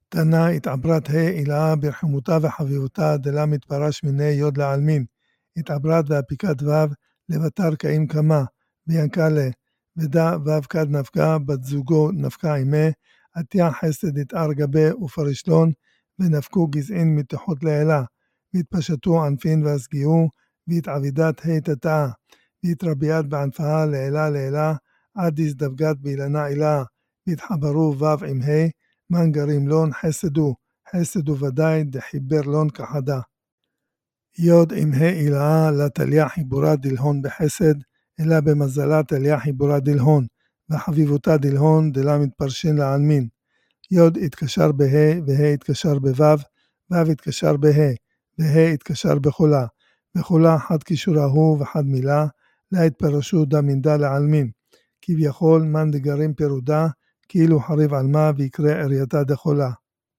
תנא התעברת ה' אילאה ברחמותה וחביבותה דלה מתפרש מיני יוד לעלמין. התעברת והפיקת ו' לבטר קאים קמה וינקלה ודא ו' כד נפקה בת זוגו נפקה עמה עטיה חסד התאר גבה ופרשלון ונפקו גזעין מתחות לעילה והתפשטו ענפין והסגיעו והתעבידת ה' תתאה והתרביית בענפها לעילה עד הזדווגת באילנה עילה והתחברו ו' עם ה' מן גרים לון חסדו ודאי דחיבר לון כחדה. יוד עם ה' אילאה לתליה חיבורה דלהון בחסד, אלא במזלה תליה חיבורה דלהון, וחביבותה דלהון דלה מתפרשין לעלמין. יוד התקשר בה' וה' התקשר בו', ו' התקשר בה', וה' התקשר בחולה, בחולה חד קישורה הוא וחד מילה, לה התפרשו דה מנדה לעלמין. כביכול מן דגרים פירודה, כאילו חריב על מה ויקרא ערייתה דחולה.